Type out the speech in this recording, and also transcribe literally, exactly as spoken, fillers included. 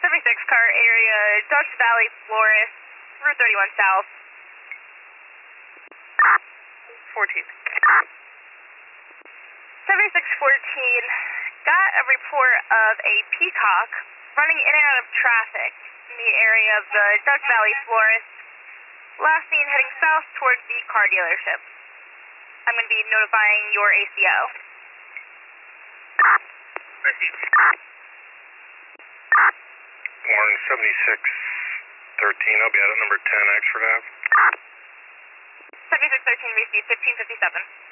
seventy-six car area, Dutch Valley Florist, Route thirty-one South. fourteen. seventy-six fourteen, got a report of a peacock running in and out of traffic in the area of the Dutch Valley Florist. Last seen heading south towards the car dealership. I'm going to be notifying your A C O. Warren seventy-six thirteen, I'll be out at number ten, Exford Ave. seventy-six thirteen, receive fifteen fifty-seven.